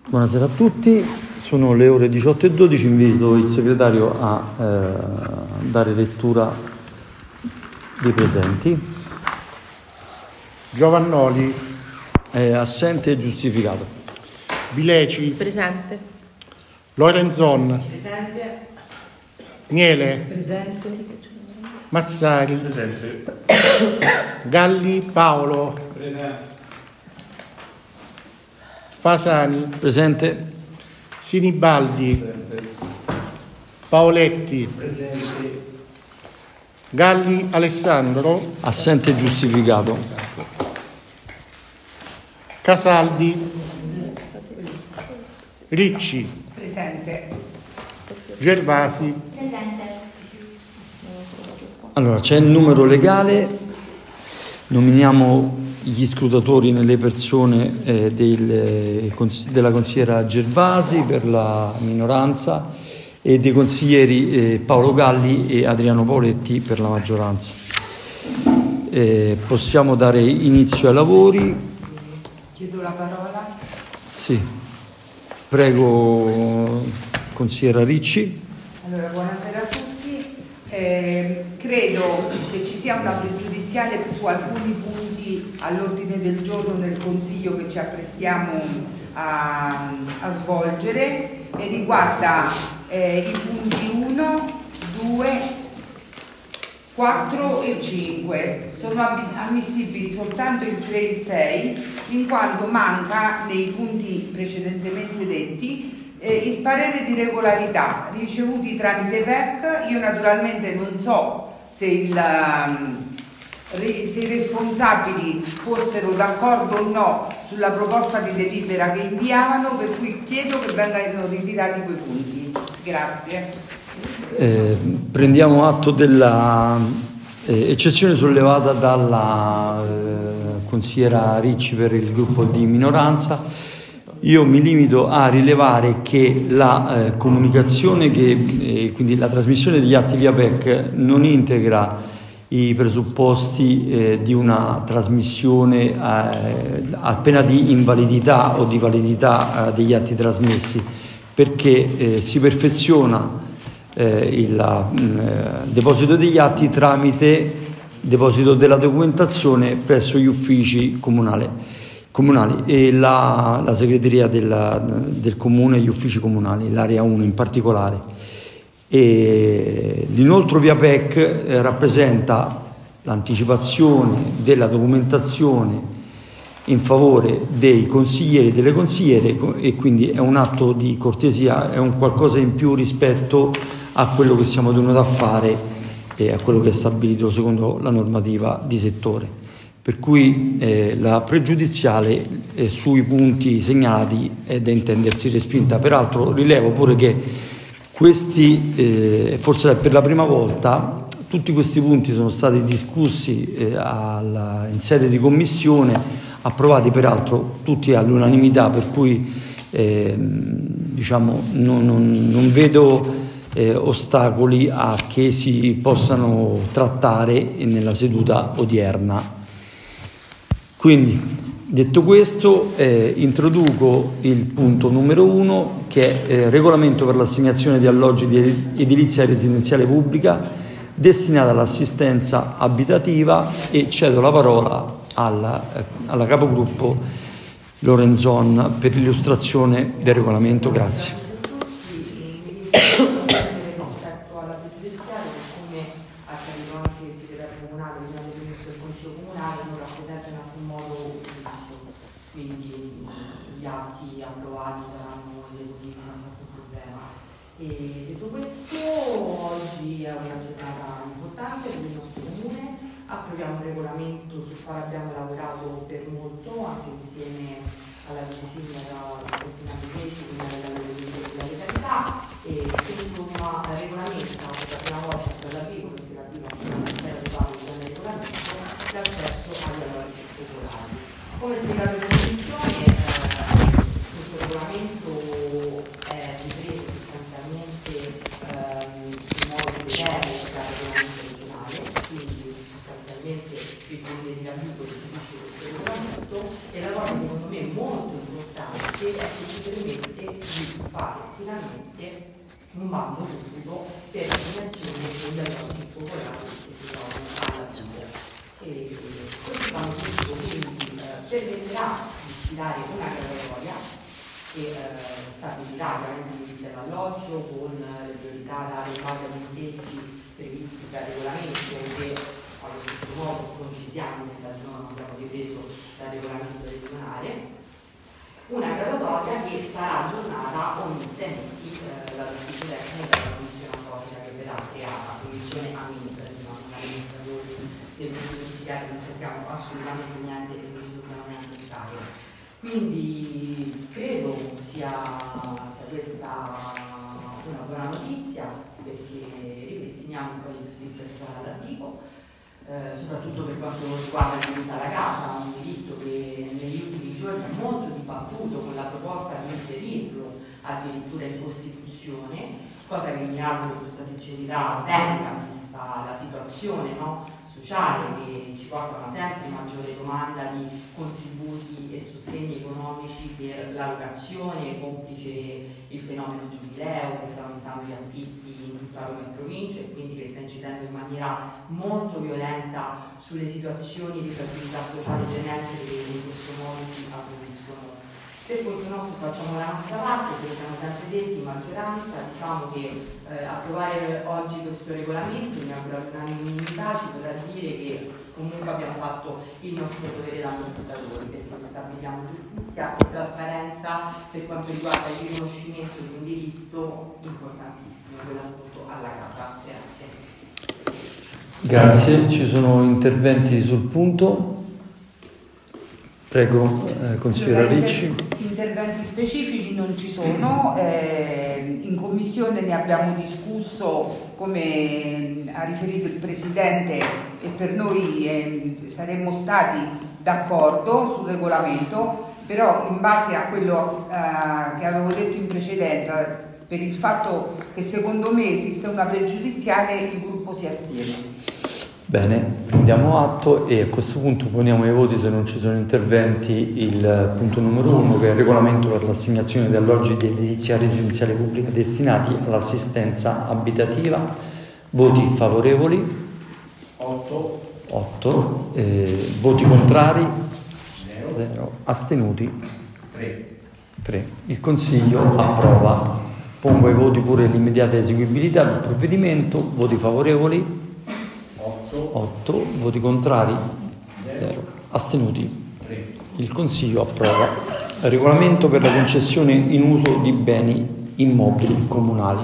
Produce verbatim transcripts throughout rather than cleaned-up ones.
Buonasera a tutti, sono le ore diciotto e dodici, invito il segretario a eh, dare lettura dei presenti. Giovannoli. È assente e giustificato. Bileci. Presente. Lorenzon. Presente. Miele. Presente. Massari. Presente. Galli Paolo. Presente. Fasani. Presente. Sinibaldi. Presente. Paoletti. Presente. Galli Alessandro. Assente e giustificato. Casaldi. Ricci. Presente. Gervasi. Presente. Allora, c'è il numero legale, nominiamo gli scrutatori nelle persone eh, del, eh, cons- della consigliera Gervasi per la minoranza e dei consiglieri eh, Paolo Galli e Adriano Paoletti per la maggioranza. Eh, possiamo dare inizio ai lavori. Chiedo la parola. Sì, prego consigliera Ricci. Allora, buonasera a tutti. Eh, credo che ci sia una pregiudiziale su alcuni punti all'ordine del giorno nel Consiglio che ci apprestiamo a, a svolgere e riguarda eh, i punti uno, due, quattro e cinque. Sono ammissibili soltanto il tre e il sei, in quanto manca nei punti precedentemente detti eh, il parere di regolarità ricevuti tramite V E C. Io naturalmente non so se, il, um, re, se i responsabili fossero d'accordo o no sulla proposta di delibera che inviavano, per cui chiedo che vengano ritirati quei punti. Grazie. Eh, prendiamo atto della eh, eccezione sollevata dalla eh, consigliera Ricci per il gruppo di minoranza. Io mi limito a rilevare che la eh, comunicazione, che, eh, quindi la trasmissione degli atti via P E C non integra i presupposti eh, di una trasmissione eh, appena di invalidità o di validità eh, degli atti trasmessi, perché eh, si perfeziona eh, il eh, deposito degli atti tramite deposito della documentazione presso gli uffici comunali. comunali e la, la segreteria della, del comune e gli uffici comunali, l'area uno in particolare. E l'inoltro via P E C eh, rappresenta l'anticipazione della documentazione in favore dei consiglieri e delle consigliere e quindi è un atto di cortesia, è un qualcosa in più rispetto a quello che siamo tenuti a fare e a quello che è stabilito secondo la normativa di settore. Per cui eh, la pregiudiziale eh, sui punti segnalati è da intendersi respinta. Peraltro rilevo pure che questi, eh, forse per la prima volta, tutti questi punti sono stati discussi eh, alla, in sede di commissione, approvati peraltro tutti all'unanimità, per cui eh, diciamo, non, non, non vedo eh, ostacoli a che si possano trattare nella seduta odierna. Quindi, detto questo, eh, introduco il punto numero uno, che è eh, regolamento per l'assegnazione di alloggi di edilizia residenziale pubblica destinata all'assistenza abitativa e cedo la parola alla, eh, alla capogruppo Lorenzon per l'illustrazione del regolamento. Grazie. E detto questo, oggi è una giornata importante per il nostro comune, approviamo un regolamento sul quale abbiamo lavorato per molto, anche insieme alla vice sindaca Settimana Invece, quindi alla legalità, e questo regolamento per la prima volta per la prima, perché la prima non era arrivato con il regolamento, l'accesso agli alloggi popolari. Come spiegato in commissione, eh, questo regolamento è ripreso sostanzialmente ehm, in modo diverso dal regolamento regionale, quindi sostanzialmente il punto di amico che dice questo regolamento, e la cosa secondo me molto importante che è che ci permette di fare finalmente un bando pubblico per l'assegnazione degli alloggi popolari che si trovano alla Puglia. E questo bando pubblico quindi eh, permetterà di stilare una graduatoria che eh, stabilirà chiaramente i dell'alloggio con le priorità date in base ai punteggi previsti dal regolamento che allo stesso modo non ci siamo, perché non abbiamo ripreso dal regolamento regionale. Una graduatoria che sarà aggiornata ogni sei mesi eh, dall'ufficio tecnico e dalla commissione apposita che verrà creata, commissione amministrativa, non amministratori del giudiziario, non cerchiamo assolutamente niente e non ci dobbiamo neanche entrare. Quindi credo sia, sia questa una buona notizia, perché ripristiniamo un po' di giustizia sociale all'articolo. Eh, soprattutto per quanto riguarda il diritto alla casa, un diritto che negli ultimi giorni è molto dibattuto con la proposta di inserirlo addirittura in Costituzione, cosa che mi auguro con tutta sincerità venga vista la situazione, no, sociale che ci porta a una sempre maggiore domanda di contributi e sostegni economici per la locazione, complice il fenomeno giubileo che sta aumentando gli affitti in tutta Roma e provincia e quindi che sta incidendo in maniera molto violenta sulle situazioni di fragilità sociale generiche che in questo modo si approviscono. Per conto nostro facciamo la nostra parte, ce lo siamo sempre detti in maggioranza, diciamo che eh, approvare oggi questo regolamento, mi auguro all'unanimità, ci potrà dire che comunque abbiamo fatto il nostro dovere da amministratori, perché stabiliamo giustizia e trasparenza per quanto riguarda il riconoscimento di un diritto importantissimo, quello appunto alla casa. Grazie. Grazie, ci sono interventi sul punto. Prego, eh, consigliera Ricci. Interventi specifici non ci sono, eh, in commissione ne abbiamo discusso come ha riferito il Presidente e per noi eh, saremmo stati d'accordo sul regolamento, però in base a quello eh, che avevo detto in precedenza, per il fatto che secondo me esiste una pregiudiziale, il gruppo si astiene. Bene, prendiamo atto e a questo punto poniamo ai voti, se non ci sono interventi, il punto numero uno, che è il regolamento per l'assegnazione di alloggi di edilizia residenziale pubblica destinati all'assistenza abitativa. Voti favorevoli? otto. otto. Eh, voti contrari? zero. Astenuti? tre. tre. Il Consiglio approva. Pongo ai voti pure l'immediata eseguibilità del provvedimento. Voti favorevoli? otto. Voti contrari? zero. Astenuti? tre. Il Consiglio approva. Regolamento per la concessione in uso di beni immobili comunali.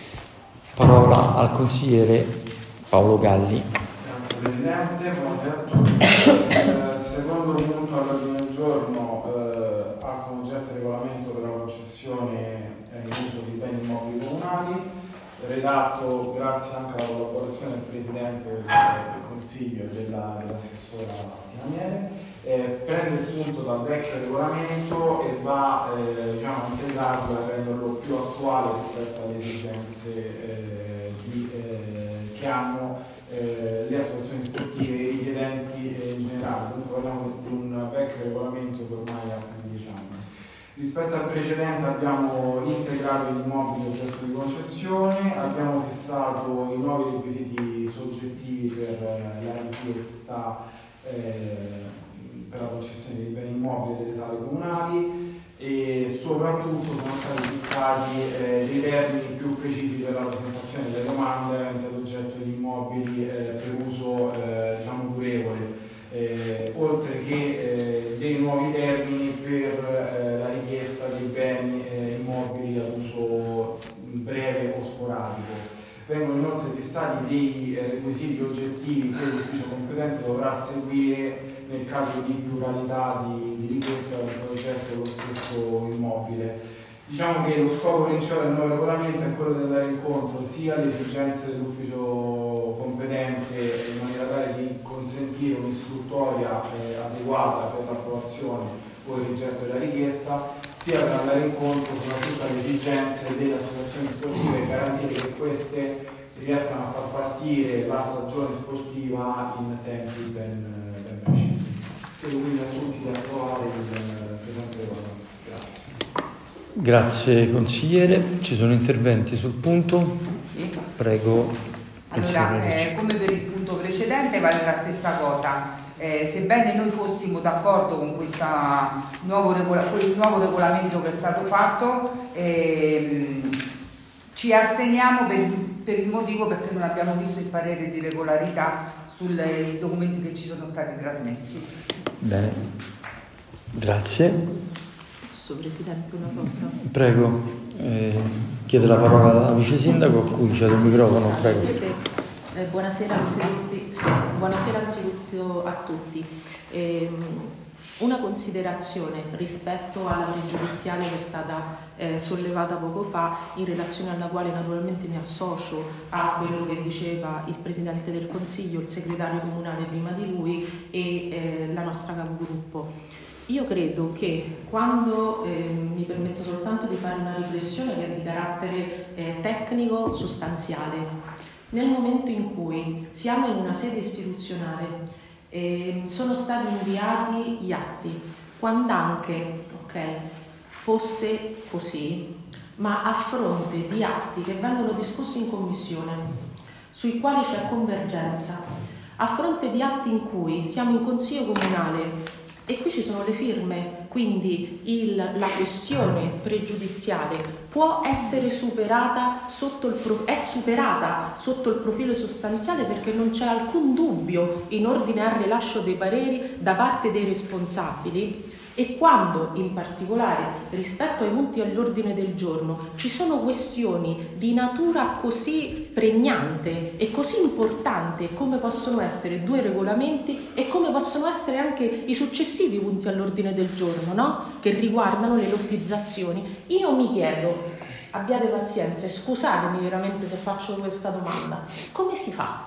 Parola al consigliere Paolo Galli. Grazie Presidente, buonasera a tutti. Eh, secondo punto all'ordine del giorno eh, ha come oggetto il regolamento per la concessione in uso di beni immobili comunali, redatto grazie anche alla collaborazione del Presidente del Consiglio e della, dell'assessora Tinamiere, eh, prende spunto dal vecchio regolamento e va eh, diciamo, integrato per renderlo più attuale rispetto alle esigenze eh, di, eh, che hanno eh, le associazioni sportive e i richiedenti eh, in generale. Dunque parliamo di un vecchio regolamento che ormai ha più di dieci anni. Rispetto al precedente abbiamo integrato gli immobili oggetto di concessione, abbiamo fissato i nuovi requisiti soggettivi per la richiesta eh, per la concessione dei beni immobili delle sale comunali e soprattutto sono stati fissati eh, dei termini più precisi per la presentazione delle domande aventi ad oggetto gli immobili eh, per uso eh, diciamo durevole. Eh, oltre che eh, dei nuovi termini per eh, la richiesta dei beni eh, immobili ad uso breve o sporadico. Vengono inoltre fissati dei eh, requisiti oggettivi che l'ufficio competente dovrà seguire nel caso di pluralità di, di richieste al progetto dello stesso immobile. Diciamo che lo scopo principale del nuovo regolamento è quello di andare incontro sia alle esigenze dell'ufficio competente in maniera tale di consentire un'istruttoria eh, adeguata per l'approvazione o il rigetto della richiesta, sia per andare incontro soprattutto alle esigenze delle associazioni sportive e garantire che queste riescano a far partire la stagione sportiva in tempi ben, ben precisi. Chiedo quindi a tutti di approvare il presente regolamento. Grazie. Grazie consigliere, ci sono interventi sul punto? Sì. Prego. Allora, eh, come per il punto precedente vale la stessa cosa. Eh, sebbene noi fossimo d'accordo con, questa nuovo regola, con il nuovo regolamento che è stato fatto, ehm, ci asteniamo per, per il motivo perché non abbiamo visto il parere di regolarità sui documenti che ci sono stati trasmessi. Bene, grazie. Posso, Presidente, una cosa? Prego, eh, chiede la parola alla Vice Sindaco, a cui c'è il microfono, prego. Eh, buonasera, anzitutto, sì, buonasera anzitutto a tutti. Eh, una considerazione rispetto alla pregiudiziale che è stata eh, sollevata poco fa, in relazione alla quale naturalmente mi associo a quello che diceva il Presidente del Consiglio, il segretario comunale prima di lui e eh, la nostra capogruppo. Io credo che quando, eh, mi permetto soltanto di fare una riflessione che è di carattere eh, tecnico sostanziale, nel momento in cui siamo in una sede istituzionale, eh, sono stati inviati gli atti, quando anche okay, fosse così, ma a fronte di atti che vengono discussi in commissione, sui quali c'è convergenza, a fronte di atti in cui siamo in consiglio comunale e qui ci sono le firme, quindi il, la questione pregiudiziale può essere superata sotto il pro, è superata sotto il profilo sostanziale, perché non c'è alcun dubbio in ordine al rilascio dei pareri da parte dei responsabili. E quando in particolare rispetto ai punti all'ordine del giorno ci sono questioni di natura così pregnante e così importante come possono essere due regolamenti e come possono essere anche i successivi punti all'ordine del giorno, no? Che riguardano le lottizzazioni, io mi chiedo, abbiate pazienza e scusatemi veramente se faccio questa domanda, come si fa?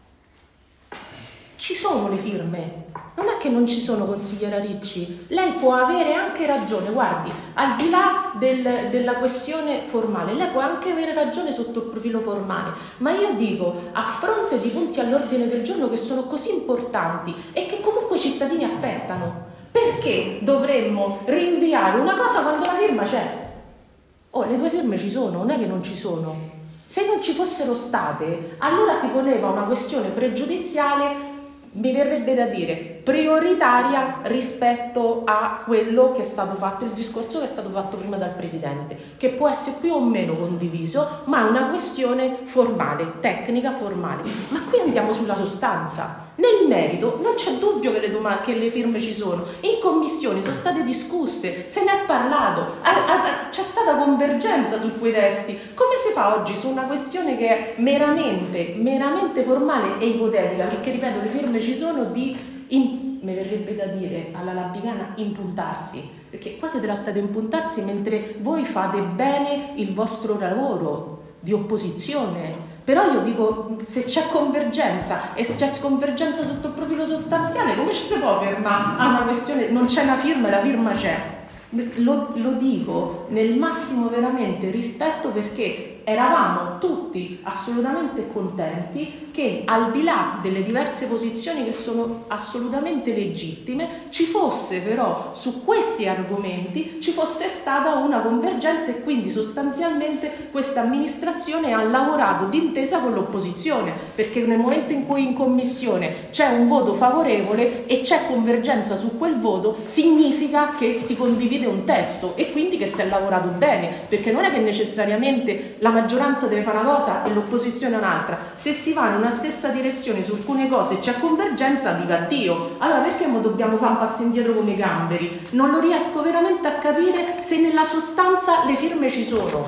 Ci sono le firme, non è che non ci sono, consigliera Ricci, lei può avere anche ragione, guardi, al di là del, della questione formale, lei può anche avere ragione sotto il profilo formale, ma io dico, a fronte di punti all'ordine del giorno che sono così importanti e che comunque i cittadini aspettano, perché dovremmo rinviare una cosa quando la firma c'è? Oh, le due firme ci sono, non è che non ci sono. Se non ci fossero state, allora si poneva una questione pregiudiziale, mi verrebbe da dire, prioritaria rispetto a quello che è stato fatto, il discorso che è stato fatto prima dal Presidente, che può essere più o meno condiviso, ma è una questione formale, tecnica formale. Ma qui andiamo sulla sostanza. Nel merito non c'è dubbio che le, doma- che le firme ci sono, in commissione sono state discusse, se ne è parlato, a- a- c'è stata convergenza su quei testi. Come si fa oggi su una questione che è meramente, meramente formale e ipotetica, perché ripeto le firme ci sono, di, in, mi verrebbe da dire alla labicana, impuntarsi, perché qua si tratta di impuntarsi mentre voi fate bene il vostro lavoro di opposizione. Però io dico, se c'è convergenza e se c'è convergenza sotto il profilo sostanziale, come ci si può fermare a una questione? Non c'è una firma e la firma c'è. Lo, lo dico nel massimo veramente rispetto, perché eravamo tutti assolutamente contenti che, al di là delle diverse posizioni che sono assolutamente legittime, ci fosse però su questi argomenti ci fosse stata una convergenza, e quindi sostanzialmente questa amministrazione ha lavorato d'intesa con l'opposizione, perché nel momento in cui in commissione c'è un voto favorevole e c'è convergenza su quel voto, significa che si condivide un testo e quindi che si è lavorato bene, perché non è che necessariamente la maggioranza deve fare una cosa e l'opposizione un'altra. Se si va in una stessa direzione su alcune cose e c'è convergenza, viva Dio. Allora perché mo dobbiamo fare un passo indietro come i gamberi? Non lo riesco veramente a capire, se nella sostanza le firme ci sono.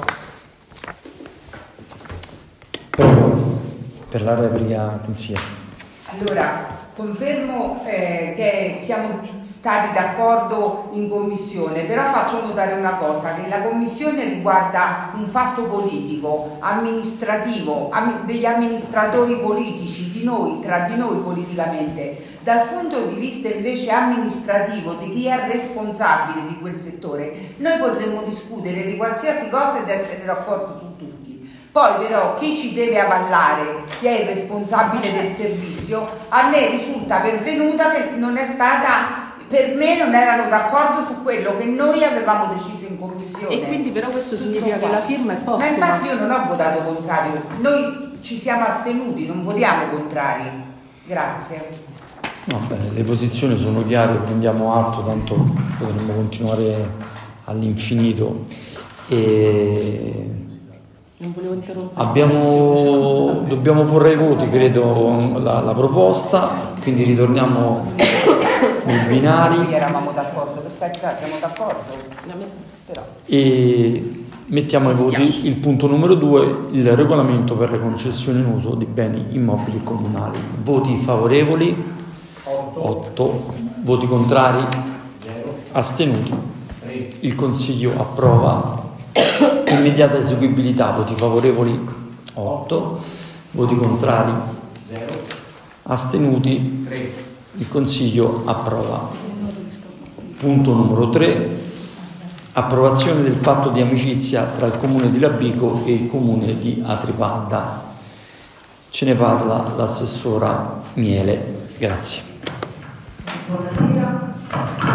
Prego, per la replica consigliere. Allora, confermo eh, che siamo stati d'accordo in commissione, però faccio notare una cosa, che la commissione riguarda un fatto politico, amministrativo, am- degli amministratori politici, di noi, tra di noi politicamente. Dal punto di vista invece amministrativo, di chi è responsabile di quel settore, noi potremmo discutere di qualsiasi cosa ed essere d'accordo su tutti. Poi però chi ci deve avallare, chi è il responsabile del servizio, a me risulta pervenuta che non è stata, per me non erano d'accordo su quello che noi avevamo deciso in commissione concessione. E quindi però questo significa che la firma è Ma postuma. infatti io non ho votato contrario, noi ci siamo astenuti, non votiamo contrari. Grazie. Va bene, le posizioni sono chiare, prendiamo atto, tanto potremmo continuare all'infinito. E Non volevo interrompere. abbiamo, dobbiamo porre ai voti, credo, la, la proposta, quindi ritorniamo nei binari. Noi eravamo d'accordo, per carità siamo d'accordo, però. E mettiamo ai voti il punto numero due, il regolamento per le concessioni in uso di beni immobili comunali. Voti favorevoli? otto. Voti contrari? Astenuti? Il Consiglio approva. Immediata eseguibilità. Voti favorevoli? otto. Voti contrari? Astenuti? Il Consiglio approva. Punto numero tre. Approvazione del patto di amicizia tra il Comune di Labico e il Comune di Atripalda. Ce ne parla l'assessora Miele. Grazie. Buonasera.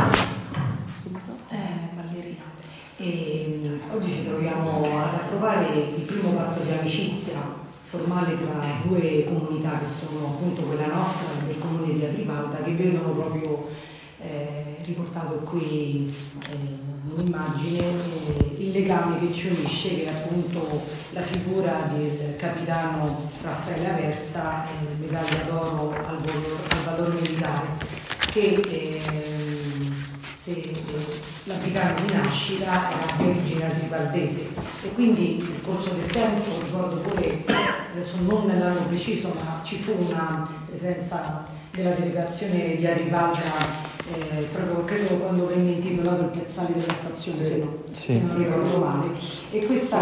Eh, Ballerina. E, oggi ci troviamo ad approvare il primo patto di amicizia formale tra due comunità che sono appunto quella nostra e il Comune di Atripalda, che vedono proprio eh, riportato qui eh, un'immagine, eh, il legame che ci unisce, che è appunto la figura del capitano Raffaele Aversa, eh, medaglia d'oro al, al valore militare, che ehm, se eh, l'africano di nascita era di origine atripaldese, e quindi nel corso del tempo, ricordo pure, adesso non nell'anno preciso, ma ci fu una presenza della delegazione di Atripalda, eh, proprio credo quando venne intitolato il piazzale della stazione, se, no, Sì. se non ricordo male. E questa,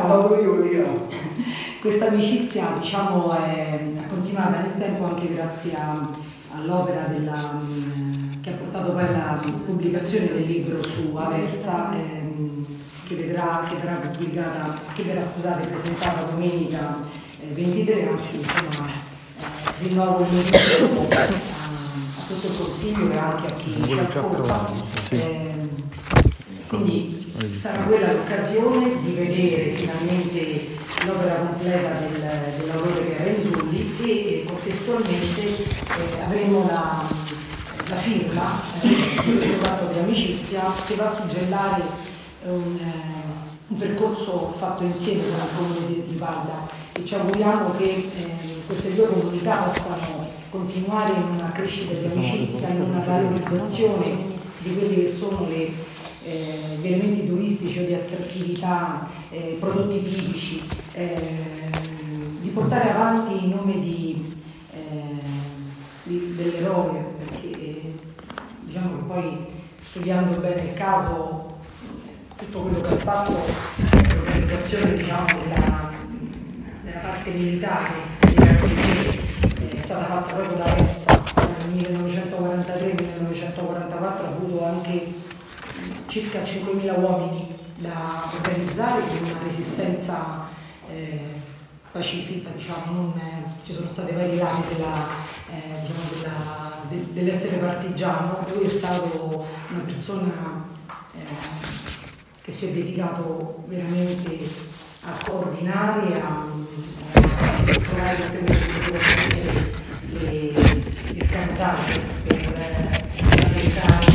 questa amicizia, diciamo, è continuata nel tempo anche grazie a, all'opera della, che ha portato poi alla pubblicazione del libro su Aversa, ehm, che vedrà, che verrà pubblicata, che verrà scusate, presentata domenica eh, ventitré, anzi insomma eh, rinnovo l'invito a, a tutto il Consiglio e anche a chi ci ascolta. Eh, quindi sarà quella l'occasione di vedere finalmente l'opera completa del, del lavoro che era in Zulli, e eh, contestualmente eh, avremo la, la firma eh, di questo patto di amicizia che va a suggellare un, eh, un percorso fatto insieme con il Comune di Atripalda, e ci auguriamo che eh, queste due comunità possano continuare in una crescita di amicizia, in una valorizzazione di quelli che sono le, eh, gli elementi turistici o di attrattività, eh, prodotti tipici, eh, di portare avanti in nome di, eh, di, dell'eroe, perché eh, diciamo che poi, studiando bene il caso, tutto quello che ha fatto l'organizzazione, diciamo, della, della parte militare dei carabinieri è stata fatta proprio da Aversa. Nel millenovecentoquarantatré millenovecentoquarantaquattro ha avuto anche circa cinquemila uomini da organizzare, con una resistenza eh, pacifica, diciamo, non, eh, ci sono state varie lati della, eh, diciamo della, de, dell'essere partigiano. Lui è stato una persona eh, che si è dedicato veramente a coordinare, a, a trovare tutte queste le, le scartate per aiutare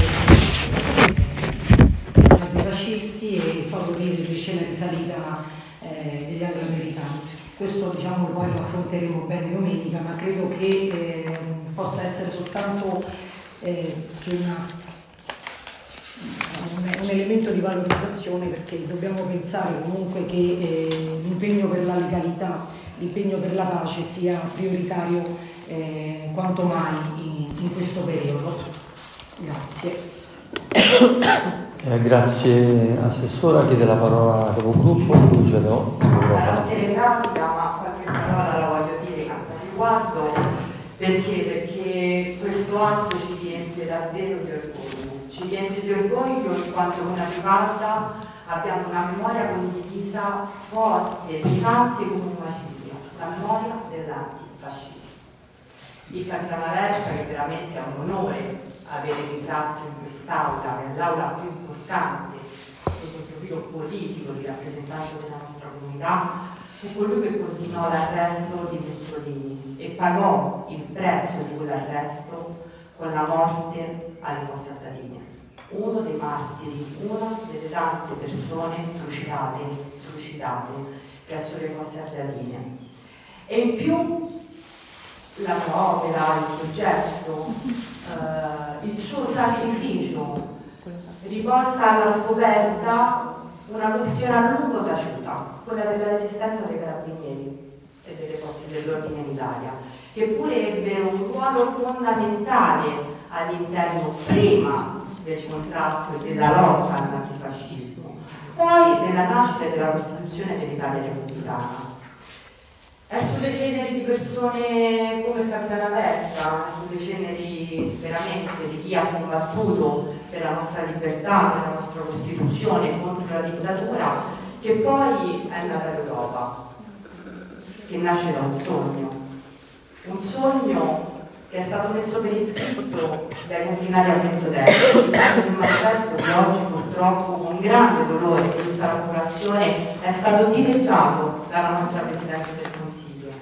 i nazifascisti e favorire le scene di salita eh, degli anglo-americani. Questo, diciamo, poi lo affronteremo bene domenica, ma credo che eh, possa essere soltanto eh, che una un elemento di valorizzazione, perché dobbiamo pensare comunque che eh, l'impegno per la legalità, l'impegno per la pace sia prioritario eh, quanto mai in, in questo periodo. Grazie. Eh, grazie Assessora, chiede la parola al capogruppo, ce l'ho. Sarà telegrafica, ma qualche parola la voglio dire a riguardo, perché? Perché questo atto ci riempie davvero di orgoglio. Ci riempie di orgoglio in quanto con Atripalda abbiamo una memoria condivisa forte, pesante come una ciglia, la memoria dell'antifascismo. Il capitano Aversa, che veramente è un onore avere ritratto in quest'aula, che è l'aula più importante sotto il profilo politico di rappresentanza della nostra comunità, fu colui che coordinò l'arresto di Mussolini e pagò il prezzo di quell'arresto con la morte alle Fosse Ardeatine. Uno dei martiri, una delle tante persone trucidate, trucidate presso le Fosse Ardeatine. E in più la sua opera, il suo gesto, eh, il suo sacrificio riporta alla scoperta una questione a lungo taciuta, quella della resistenza dei carabinieri e delle forze dell'ordine in Italia, che pure ebbero un ruolo fondamentale all'interno prima del contrasto e della lotta al nazifascismo, poi della nascita e della costituzione dell'Italia repubblicana. È sulle ceneri di persone come il capitano Aversa, sulle ceneri veramente di chi ha combattuto per la nostra libertà, per la nostra Costituzione, contro la dittatura, che poi è nata l'Europa, che nasce da un sogno. Un sogno che è stato messo per iscritto dai confinati a Ventotene, il manifesto che oggi purtroppo con grande dolore di tutta la popolazione è stato dileggiato dalla nostra Presidente del Consiglio.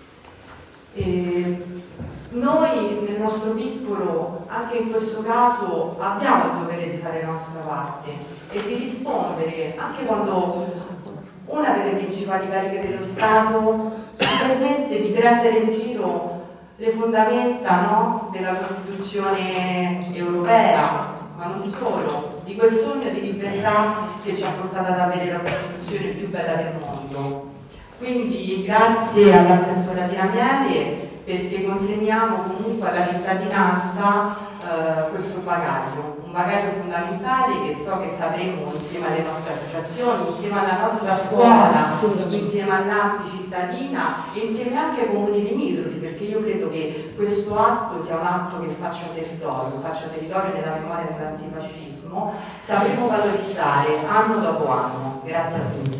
E noi nel nostro piccolo, anche in questo caso, abbiamo il dovere di fare la nostra parte e di rispondere anche quando una delle principali cariche dello Stato ci permette di prendere in giro le fondamenta, no, della Costituzione europea, ma non solo, di quel sogno di libertà che ci ha portato ad avere la Costituzione più bella del mondo. Quindi grazie all'assessore Adina Miele, perché consegniamo comunque alla cittadinanza eh, questo bagaglio, un bagaglio fondamentale che so che sapremo insieme alle nostre associazioni, insieme alla nostra scuola, insieme all'A P I cittadina e insieme anche ai comuni limitrofi, perché io credo che questo atto sia un atto che faccia territorio, faccia territorio nella memoria dell'antifascismo, sapremo valorizzare anno dopo anno. Grazie a tutti.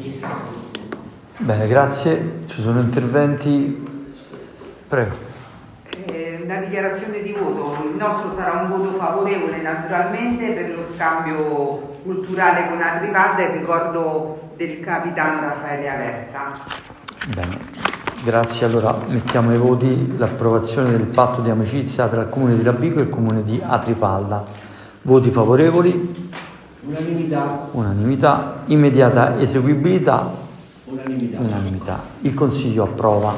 Bene, grazie. Ci sono interventi? Prego. Eh, una dichiarazione di voto. Il nostro sarà un voto favorevole naturalmente per lo scambio culturale con Agripalda e il ricordo del capitano Raffaele Aversa. Bene, grazie. Allora mettiamo ai voti l'approvazione del patto di amicizia tra il comune di Labico e il comune di Atripalda. Voti favorevoli? Unanimità. Unanimità. Immediata eseguibilità? Unanimità. Unanimità. Il Consiglio approva.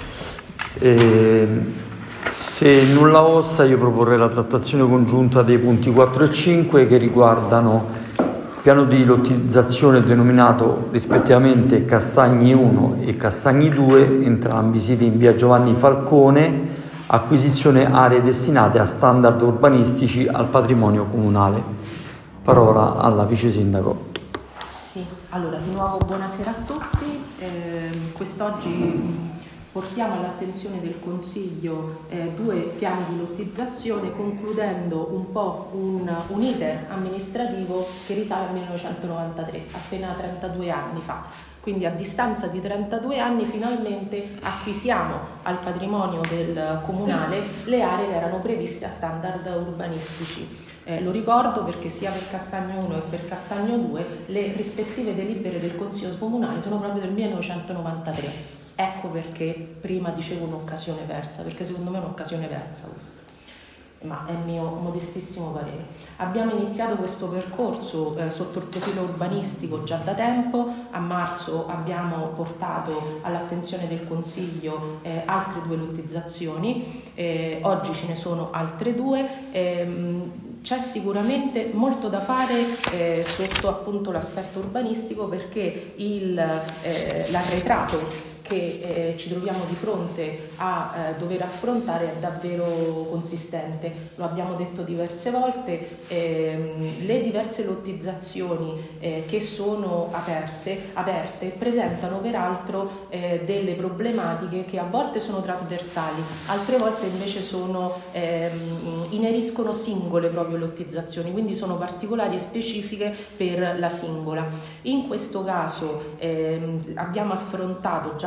Eh, se nulla osta io proporrei la trattazione congiunta dei punti quattro e cinque che riguardano piano di lottizzazione denominato rispettivamente Castagni uno e Castagni due, entrambi siti in via Giovanni Falcone, acquisizione aree destinate a standard urbanistici al patrimonio comunale. Parola alla vice sindaco. Sì, allora di nuovo buonasera a tutti. Eh, quest'oggi portiamo all'attenzione del Consiglio eh, due piani di lottizzazione, concludendo un po' un, un iter amministrativo che risale al millenovecentonovantatré, appena trentadue anni fa. Quindi a distanza di trentadue anni finalmente acquisiamo al patrimonio del comunale le aree che erano previste a standard urbanistici. Eh, lo ricordo perché sia per Castagno uno e per Castagno due le rispettive delibere del Consiglio comunale sono proprio del millenovecentonovantatré. Ecco perché prima dicevo un'occasione persa, perché secondo me è un'occasione persa questa, ma è il mio modestissimo parere. Abbiamo iniziato questo percorso eh, sotto il profilo urbanistico già da tempo. A marzo abbiamo portato all'attenzione del Consiglio eh, altre due lottizzazioni, eh, oggi ce ne sono altre due. Ehm, C'è sicuramente molto da fare eh, sotto appunto l'aspetto urbanistico, perché il, eh, l'arretrato che eh, ci troviamo di fronte a eh, dover affrontare è davvero consistente. Lo abbiamo detto diverse volte, ehm, le diverse lottizzazioni eh, che sono aperse, aperte presentano peraltro eh, delle problematiche che a volte sono trasversali, altre volte invece sono, ehm, ineriscono singole proprio lottizzazioni, quindi sono particolari e specifiche per la singola. In questo caso ehm, abbiamo affrontato già la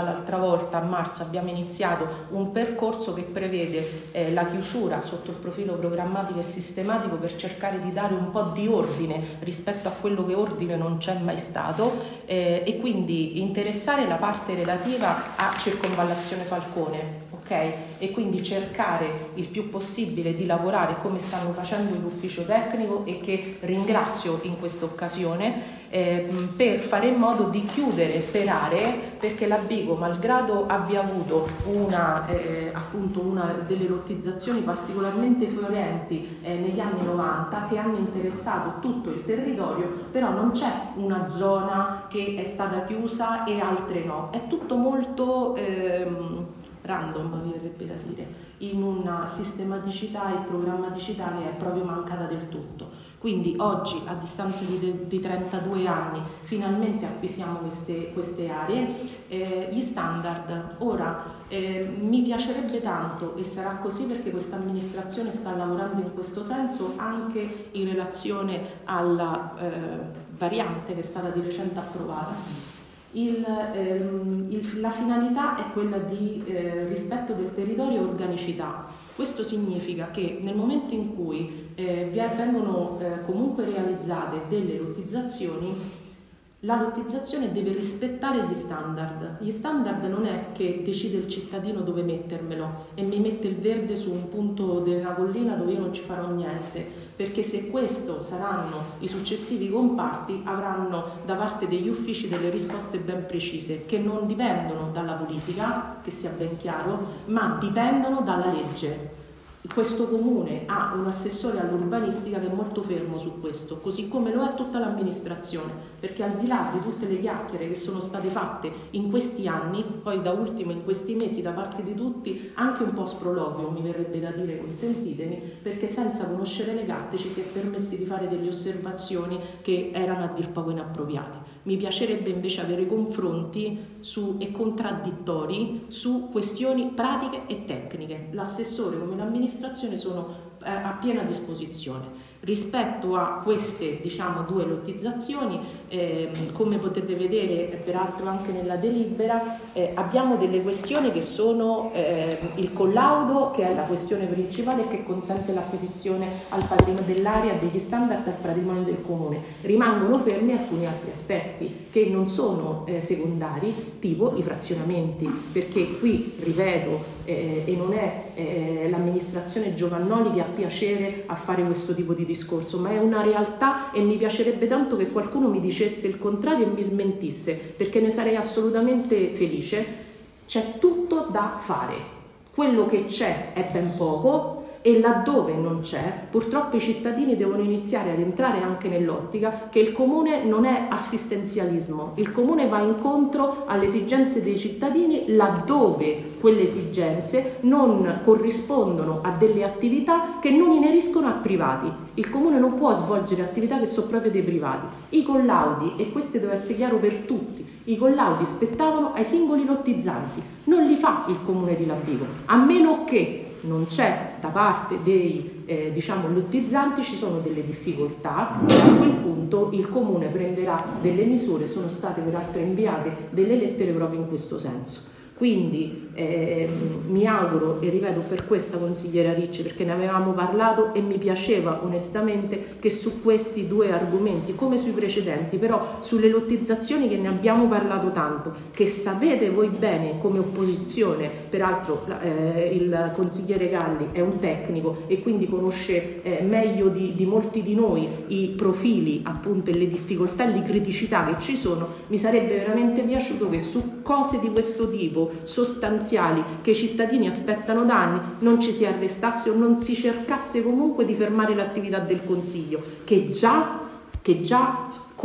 l'altra volta, a marzo abbiamo iniziato un percorso che prevede eh, la chiusura sotto il profilo programmatico e sistematico per cercare di dare un po' di ordine rispetto a quello che ordine non c'è mai stato, eh, e quindi interessare la parte relativa a circonvallazione Falcone. Okay? E quindi cercare il più possibile di lavorare come stanno facendo l'ufficio tecnico, e che ringrazio in questa occasione, eh, per fare in modo di chiudere per aree, perché la Bigo, malgrado abbia avuto una, eh, appunto una delle lottizzazioni particolarmente fiorenti eh, negli anni novanta che hanno interessato tutto il territorio, però non c'è una zona che è stata chiusa e altre no, è tutto molto ehm, random, mi verrebbe da dire, in una sistematicità e programmaticità che è proprio mancata del tutto. Quindi oggi, a distanza di, di trentadue anni, finalmente acquisiamo queste, queste aree. Eh, gli standard, ora eh, mi piacerebbe tanto, e sarà così perché questa amministrazione sta lavorando in questo senso anche in relazione alla eh, variante che è stata di recente approvata. Il, ehm, il, la finalità è quella di eh, rispetto del territorio e organicità. Questo significa che nel momento in cui eh, vengono eh, comunque realizzate delle lottizzazioni, la lottizzazione deve rispettare gli standard. Gli standard non è che decide il cittadino dove mettermelo e mi mette il verde su un punto della collina dove io non ci farò niente, perché se questo saranno i successivi comparti, avranno da parte degli uffici delle risposte ben precise, che non dipendono dalla politica, che sia ben chiaro, ma dipendono dalla legge. Questo comune ha un assessore all'urbanistica che è molto fermo su questo, così come lo è tutta l'amministrazione, perché al di là di tutte le chiacchiere che sono state fatte in questi anni, poi da ultimo in questi mesi da parte di tutti, anche un po' sproloquio mi verrebbe da dire, consentitemi, perché senza conoscere le carte ci si è permessi di fare delle osservazioni che erano a dir poco inappropriate. Mi piacerebbe invece avere confronti su, e contraddittori su questioni pratiche e tecniche. L'assessore come l'amministrazione sono eh, a piena disposizione. Rispetto a queste, diciamo, due lottizzazioni, eh, come potete vedere peraltro anche nella delibera, eh, abbiamo delle questioni che sono eh, il collaudo, che è la questione principale e che consente l'acquisizione al patrimonio dell'area degli standard al patrimonio del comune. Rimangono fermi alcuni altri aspetti che non sono eh, secondari, tipo i frazionamenti, perché qui, ripeto, eh, e non è eh, l'amministrazione Giovannoli che ha piacere a fare questo tipo di discorso, ma è una realtà, e mi piacerebbe tanto che qualcuno mi dicesse il contrario e mi smentisse, perché ne sarei assolutamente felice. C'è tutto da fare, quello che c'è è ben poco, e laddove non c'è, purtroppo i cittadini devono iniziare ad entrare anche nell'ottica che il comune non è assistenzialismo, il comune va incontro alle esigenze dei cittadini laddove quelle esigenze non corrispondono a delle attività che non ineriscono a privati. Il comune non può svolgere attività che sono proprie dei privati. I collaudi, e questo deve essere chiaro per tutti, i collaudi spettavano ai singoli lottizzanti, non li fa il comune di Labigo, a meno che non c'è da parte dei eh, diciamo lottizzanti, ci sono delle difficoltà, e a quel punto il comune prenderà delle misure. Sono state peraltro inviate delle lettere proprio in questo senso. Quindi eh, mi auguro, e ripeto per questa consigliera Ricci, perché ne avevamo parlato e mi piaceva onestamente che su questi due argomenti, come sui precedenti, però sulle lottizzazioni che ne abbiamo parlato tanto, che sapete voi bene come opposizione, peraltro eh, il consigliere Galli è un tecnico e quindi conosce eh, meglio di, di molti di noi i profili appunto e le difficoltà e le criticità che ci sono, mi sarebbe veramente piaciuto che su cose di questo tipo sostanziali che i cittadini aspettano da anni non ci si arrestasse o non si cercasse comunque di fermare l'attività del Consiglio, che già, che già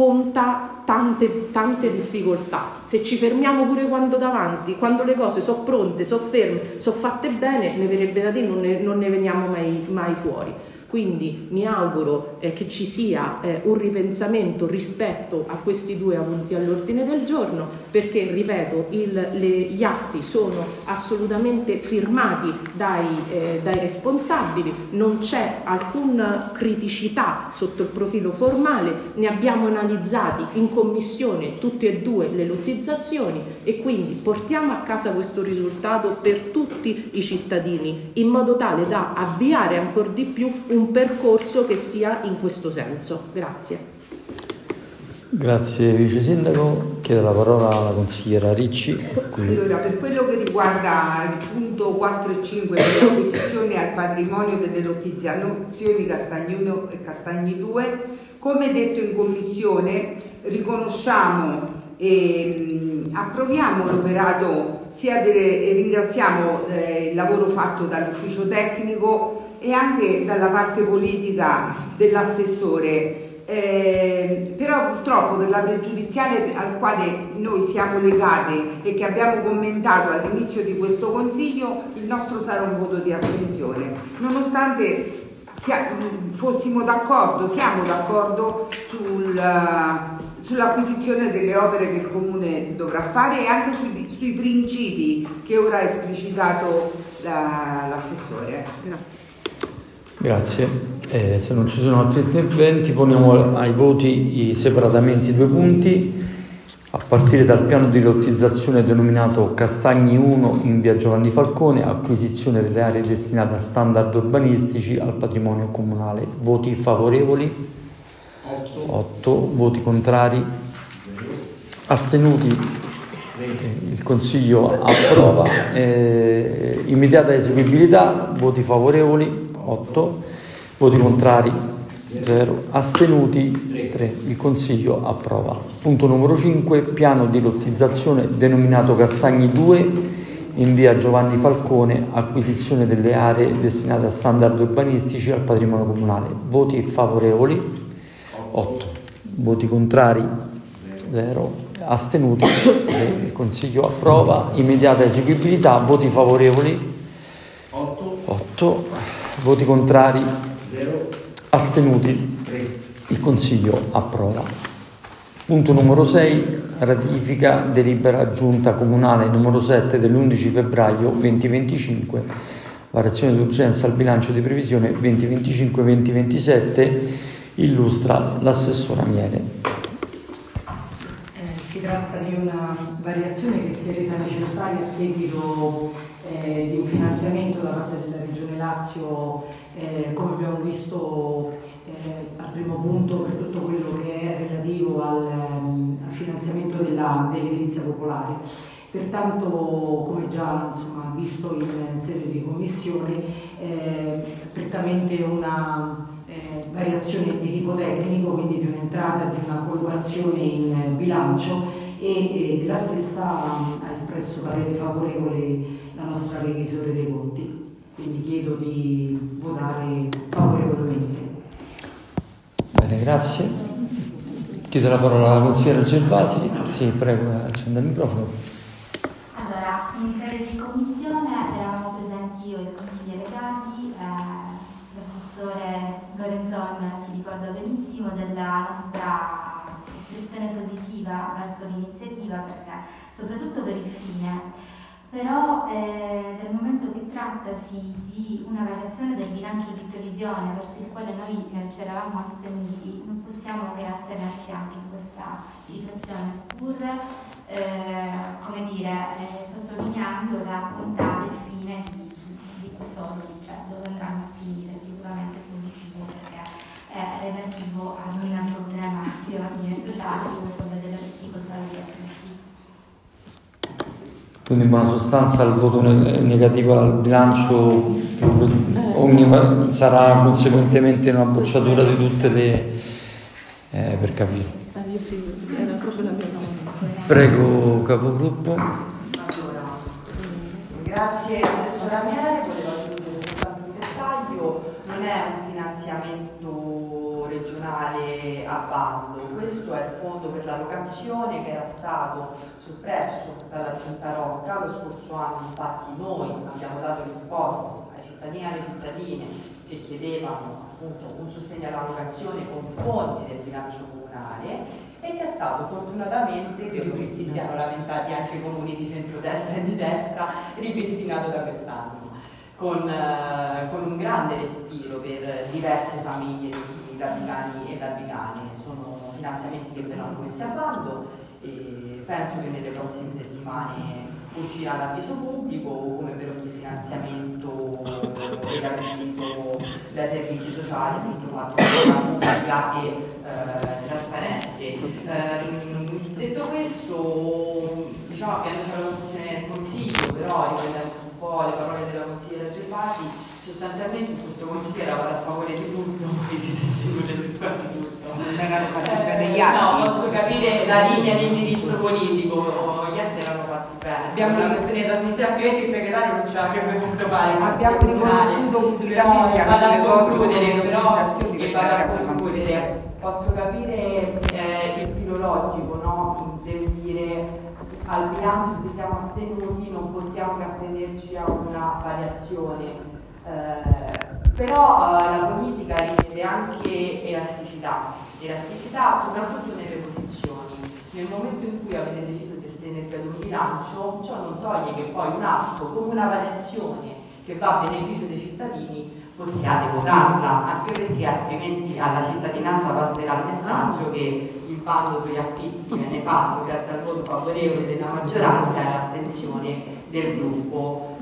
conta tante, tante difficoltà. Se ci fermiamo pure quando davanti, quando le cose sono pronte, sono ferme, sono fatte bene, ne verrebbe da dire non ne, non ne veniamo mai, mai fuori. Quindi mi auguro eh, che ci sia eh, un ripensamento rispetto a questi due punti all'ordine del giorno, perché ripeto il, le, gli atti sono assolutamente firmati dai, eh, dai responsabili, non c'è alcuna criticità sotto il profilo formale, ne abbiamo analizzati in commissione tutte e due le lottizzazioni e quindi portiamo a casa questo risultato per tutti i cittadini in modo tale da avviare ancora di più un percorso che sia in questo senso. Grazie. Grazie Vice Sindaco. Chiedo la parola alla consigliera Ricci. Allora, per quello che riguarda il punto quattro e cinque per l'acquisizione al patrimonio delle lottizzazioni Castagni uno e Castagni due, come detto in commissione, riconosciamo e mh, approviamo l'operato sia delle, e ringraziamo eh, il lavoro fatto dall'ufficio tecnico e anche dalla parte politica dell'assessore. Eh, però purtroppo per la pregiudiziale al quale noi siamo legate e che abbiamo commentato all'inizio di questo Consiglio, il nostro sarà un voto di astensione, nonostante sia, fossimo d'accordo, siamo d'accordo sul, sull'acquisizione delle opere che il Comune dovrà fare e anche sui, sui principi che ora ha esplicitato la, l'assessore. Grazie. Grazie. Eh, se non ci sono altri interventi, poniamo ai voti i, separatamente i due punti, a partire dal piano di lottizzazione denominato Castagni uno in via Giovanni Falcone, acquisizione delle aree destinate a standard urbanistici al patrimonio comunale. Voti favorevoli? otto. Voti contrari? Astenuti? Il Consiglio approva. Eh, immediata eseguibilità, voti favorevoli? otto, voti contrari zero, astenuti tre. Il Consiglio approva. Punto numero cinque, piano di lottizzazione denominato Castagni due in via Giovanni Falcone, acquisizione delle aree destinate a standard urbanistici al patrimonio comunale. Voti favorevoli otto, voti contrari zero, astenuti tre. Il Consiglio approva. Immediata eseguibilità, voti favorevoli otto, voti contrari zero, astenuti tre. Il Consiglio approva. Punto numero sei, ratifica delibera giunta comunale numero sette dell'undici febbraio duemilaventicinque, variazione d'urgenza al bilancio di previsione duemilaventicinque duemilaventisette, illustra l'assessora Miele. Eh, si tratta di una variazione che si è resa necessaria a seguito eh, di un finanziamento da parte della Regione Lazio, eh, come abbiamo visto eh, al primo punto, per tutto quello che è relativo al, al finanziamento della, dell'edilizia popolare. Pertanto, come già insomma, visto in sede di commissione, eh, prettamente una eh, variazione di tipo tecnico, quindi di un'entrata, di una collocazione in bilancio, e, e della stessa ha espresso parere favorevole la nostra revisore dei conti. Quindi chiedo di votare favorevolmente. Bene, grazie. Chiedo la parola alla consigliera Gervasi. Sì, prego, accenda il microfono. Allora, in sede di commissione eravamo presenti io e il consigliere Gatti, eh, l'assessore Lorenzon si ricorda benissimo della nostra espressione positiva verso l'iniziativa, perché soprattutto per il fine. Però eh, dal momento che trattasi di una variazione del bilancio di previsione verso il quale noi eh, ci eravamo astenuti, non possiamo che astenerci anche in questa situazione, pur eh, come dire, eh, sottolineando la bontà del fine di, di quei soldi, cioè dove andranno a finire, sicuramente positivo, perché è relativo ad un problema di ordine sociale come quello della difficoltà di acquisti. Quindi in buona sostanza il voto negativo al bilancio ogni, sarà conseguentemente una bocciatura di tutte le... Eh, per capire. Eh, io sì, era proprio la mia domanda. Prego, capogruppo. Allora, grazie assessora Miele, volevo aggiungere soltanto un dettaglio, non è un finanziamento regionale a bando, questo è il fondo per la locazione che era stato soppresso dalla Giunta Rocca lo scorso anno. Infatti noi abbiamo dato risposte ai cittadini e alle cittadine che chiedevano appunto un sostegno alla locazione con fondi del bilancio comunale e che è stato fortunatamente, credo che si siano lamentati anche i comuni di centrodestra e di destra, ripristinato da quest'anno, con, eh, con un grande respiro per diverse famiglie di Dabicani e Dabicane. Sono finanziamenti che verranno messi a bando e penso che nelle prossime settimane uscirà l'avviso pubblico, come per ogni finanziamento garantito dai servizi sociali, tutto quanto è pubblica e eh, trasparente. Eh, detto questo, diciamo che anche la conclusione del Consiglio, però riprendendo un po' le parole della consigliera Gervasi, sostanzialmente in questo Consiglio eravate a favore di tutto, voi siete tenute su quasi tutto. Non erano fatti bene gli atti. No, posso capire la linea di indirizzo politico, gli atti erano fatti bene. Abbiamo la questione da assistere a il segretario non ce l'avrebbe fatto fare. Abbiamo riconosciuto pubblicamente vado a le cose, concludere, le però documentazioni che che vado a erano concludere. Posso capire eh, il filologico, no? Del dire al bilancio ci siamo astenuti, non possiamo che astenerci a una variazione. Eh, però eh, la politica richiede anche elasticità, elasticità soprattutto nelle posizioni. Nel momento in cui avete deciso di estendervi ad un bilancio, ciò non toglie che poi un atto come una variazione che va a beneficio dei cittadini possiate votarla, anche perché altrimenti alla cittadinanza passerà il messaggio che il bando sugli affitti viene fatto grazie al voto favorevole della maggioranza e all'astensione del gruppo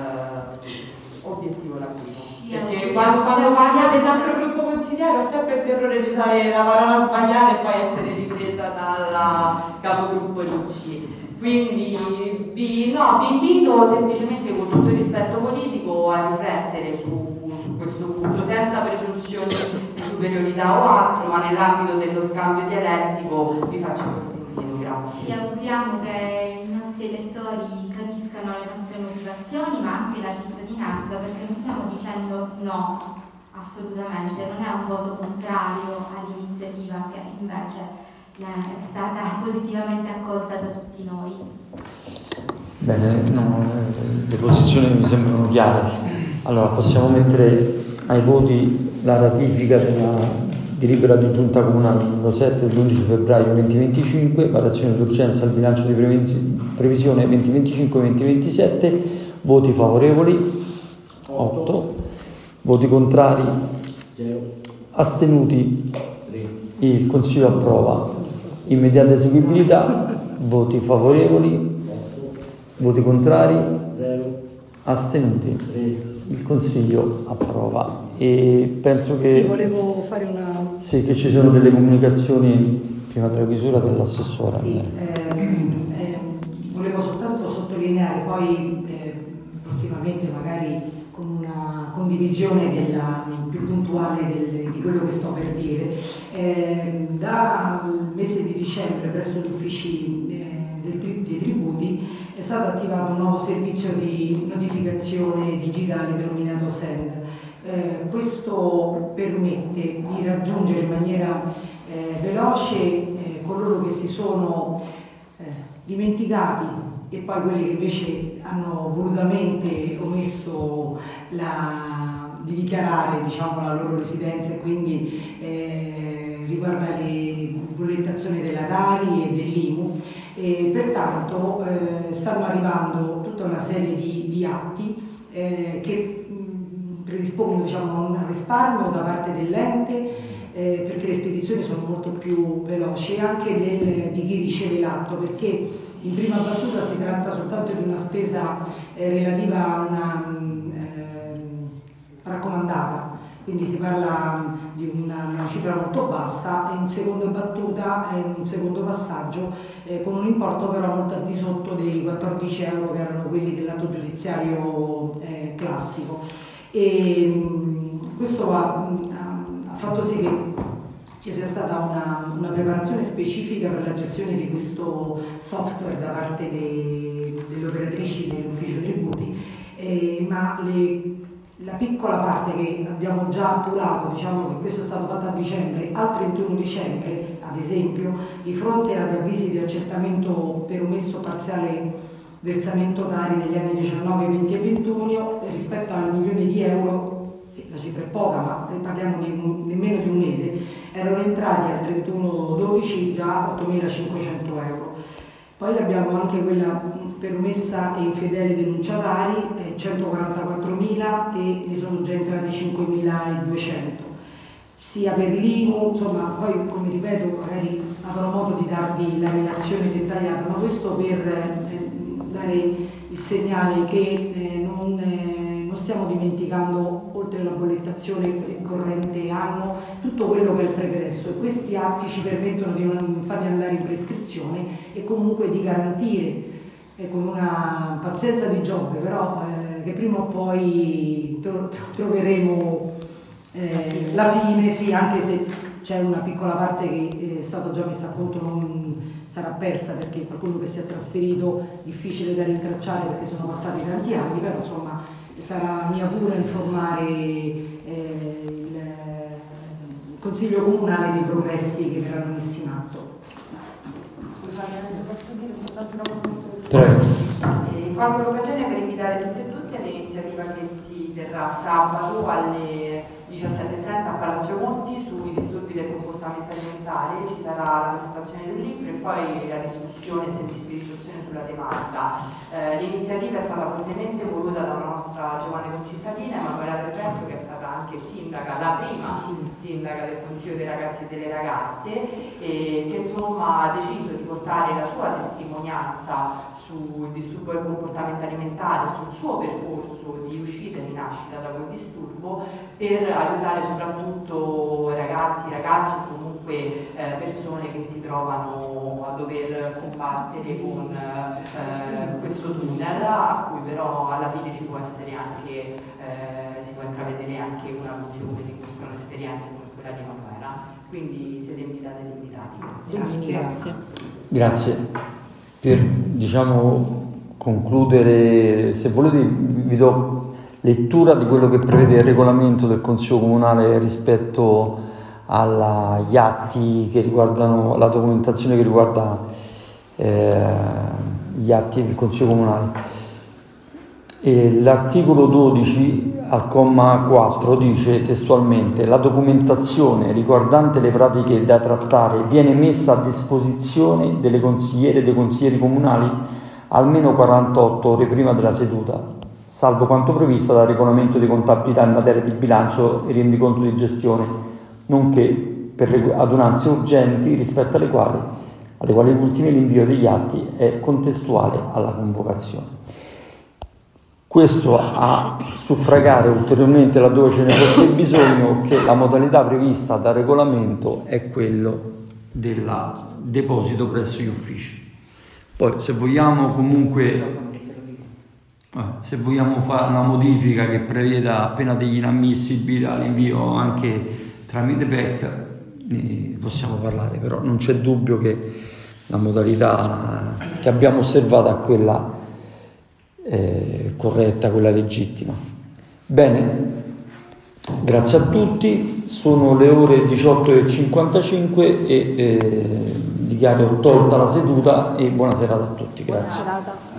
eh, obiettivo l'acquisto. Perché quando, quando parla dell'altro gruppo consigliere ho sempre il terrore di usare la parola sbagliata e poi essere ripresa dalla capogruppo Ricci. Quindi vi, no, vi invito semplicemente con tutto il rispetto politico a riflettere su, su questo punto, senza presunzioni di superiorità o altro, ma nell'ambito dello scambio dialettico vi faccio questo invito. Grazie. Ci auguriamo che i nostri elettori capiscano le nostre motivazioni, ma anche la cittadinanza, perché non stiamo dicendo no, assolutamente, non è un voto contrario all'iniziativa che invece è stata positivamente accolta da tutti noi. Bene, no, le posizioni mi sembrano chiare. Allora possiamo mettere ai voti la ratifica della delibera di giunta comunale numero sette dell'undici febbraio duemilaventicinque, variazione d'urgenza al bilancio di previsione duemilaventicinque duemilaventisette, voti favorevoli otto, voti contrari zero, astenuti, il Consiglio approva. Immediata eseguibilità, voti favorevoli, voti contrari, zero, astenuti. tre. Il Consiglio approva. E penso che, sì, volevo fare una... sì, che ci sono delle comunicazioni prima della chiusura dell'assessore. Sì, ehm, ehm, volevo soltanto sottolineare poi eh, prossimamente magari con una condivisione della, più puntuale del, di quello che sto per dire. Eh, dal mese di dicembre presso gli uffici eh, del, dei tributi è stato attivato un nuovo servizio di notificazione digitale denominato Send. Eh, questo permette di raggiungere in maniera eh, veloce eh, coloro che si sono eh, dimenticati e poi quelli che invece hanno volutamente omesso la, di dichiarare, diciamo, la loro residenza, e quindi eh, riguarda le bollettazioni della Tari e dell'I M U, e pertanto eh, stanno arrivando tutta una serie di, di atti eh, che mh, predispongono, diciamo, un risparmio da parte dell'ente, eh, perché le spedizioni sono molto più veloci, e anche del, di chi riceve l'atto, perché in prima battuta si tratta soltanto di una spesa eh, relativa a una eh, raccomandata, quindi si parla di una, una cifra molto bassa, e in seconda battuta, in un secondo passaggio, eh, con un importo però molto al di sotto dei quattordici euro che erano quelli del lato giudiziario eh, classico. E mh, questo ha, ha, ha fatto sì che ci sia stata una, una preparazione specifica per la gestione di questo software da parte de, delle operatrici dell'ufficio tributi, eh, ma le, la piccola parte che abbiamo già appurato, diciamo che questo è stato fatto a dicembre, al trentuno dicembre, ad esempio, di fronte agli avvisi di accertamento per omesso parziale versamento Tari negli anni diciannove, venti e ventuno, rispetto al milione di euro sì, la cifra è poca, ma parliamo di un, nemmeno di un mese, erano entrati al trentuno dodici già ottomilacinquecento euro. Poi abbiamo anche quella per omessa e infedele denunciatari, eh, centoquarantaquattromila, e ne sono già entrati cinquemiladuecento. Sia per l'I M U, insomma, poi come ripeto magari avrò modo di darvi la relazione dettagliata, ma questo per eh, dare il segnale che eh, non, eh, non stiamo dimenticando, oltre alla bollettazione corrente anno, tutto quello che è il pregresso, e questi atti ci permettono di non farli andare in prescrizione e comunque di garantire eh, con una pazienza di Giobbe, però eh, che prima o poi tro troveremo eh, la fine, sì, anche se c'è una piccola parte che è stata già messa a conto, non sarà persa perché qualcuno che si è trasferito difficile da rintracciare perché sono passati tanti anni, però insomma sarà mia cura informare eh, il Consiglio Comunale dei progressi che verranno messi in atto. Scusate, posso dire soltanto una cosa? Prego. Colgo l'occasione per invitare tutte e tutti all'iniziativa che si terrà sabato alle diciassette e trenta a Palazzo Monti sui disturbi del comportamento alimentare. Ci sarà la presentazione del libro e poi la discussione e sensibilizzazione sulla tematica. Eh, L'iniziativa è stata fortemente voluta da una nostra giovane concittadina, Emanuela Trepetto, che è stata anche sindaca, la prima sindaca del Consiglio dei Ragazzi e delle Ragazze, e che insomma ha deciso di portare la sua testimonianza sul disturbo del comportamento alimentare, sul suo percorso di uscita e di nascita da quel disturbo, per aiutare soprattutto ragazzi, ragazzi o comunque eh, persone che si trovano a dover combattere con eh, questo tunnel, a cui però alla fine ci può essere anche, eh, si può intravedere anche una voce come dimostrano esperienze come quella di Emanuela. Quindi siete invitati ed invitati. Grazie. Grazie. Grazie. Per diciamo concludere, se volete vi do lettura di quello che prevede il regolamento del Consiglio Comunale rispetto agli atti che riguardano la documentazione che riguarda eh, gli atti del Consiglio Comunale. L'articolo dodici al comma quattro dice testualmente: la documentazione riguardante le pratiche da trattare viene messa a disposizione delle consigliere e dei consiglieri comunali almeno quarantotto ore prima della seduta, salvo quanto previsto dal regolamento di contabilità in materia di bilancio e rendiconto di gestione, nonché per le adunanze urgenti rispetto alle quali, alle quali ultime l'invio degli atti è contestuale alla convocazione. Questo a suffragare ulteriormente, laddove ce ne fosse bisogno, che la modalità prevista dal regolamento è quello del deposito presso gli uffici. Poi se vogliamo comunque se vogliamo fare una modifica che preveda pena degli inammissibili all'invio anche tramite P E C, ne possiamo parlare, però non c'è dubbio che la modalità che abbiamo osservato è quella eh, corretta, quella legittima. Bene, grazie a tutti, sono le ore diciotto e cinquantacinque e eh, dichiaro tolta la seduta e buona serata a tutti, grazie.